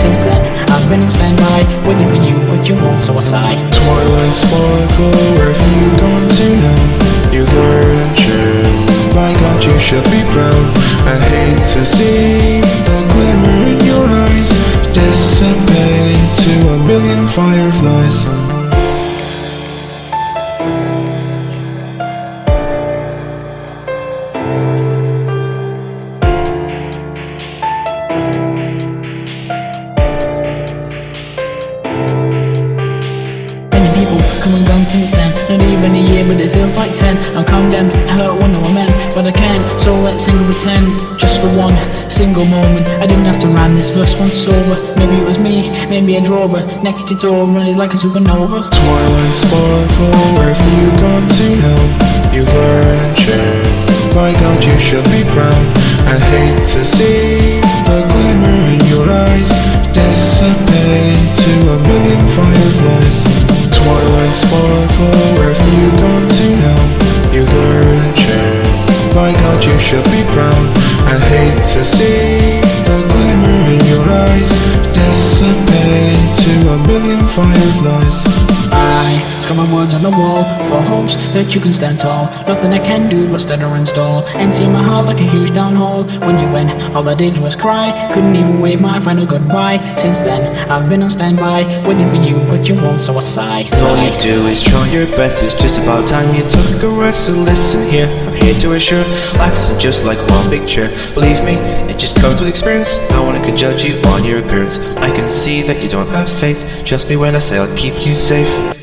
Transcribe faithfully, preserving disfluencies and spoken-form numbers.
Since then, I've been on standby, waiting for you, but you won't, so I sigh. Twilight sparkle, where have you gone to now? You learn and change. By God, you should be proud. I hate to see the glimmer in your eyes dissipate into a million fireflies. People come and gone since then. Not even a year, but it feels like ten. I'm condemned, I hurt one of my men, but I can't. So let's sing and pretend, just for one single moment. I didn't have to rhyme this verse once over. Maybe it was me, maybe I drove her. Next it's over and it's like a supernova. Twilight sparkle, where have you gone to now? You learn and change. By God, you should be proud. I hate to see the glimmer in your eyes dissipate into a million fireflies. Twilight sparkle, where have you gone to now? You learn and change. By God, you should be proud. I hate to see the glimmer in your eyes dissipate into a million fireflies. I scribble my words on the wall for hopes that you can stand tall. Nothing I can do but stutter and stall. Empty my heart like a huge down hole. When you went, all I did was cry. Couldn't even wave my final goodbye. Since then, I've been on standby, waiting for you, but you won't, so I sigh. All you do is try your best. It's just about time you took a rest. So listen here, I'm here to assure life isn't just like one big chair. Believe me, it just comes with experience. No one can judge you on your appearance. I can see that you don't have faith. Trust me when I say I'll keep you safe.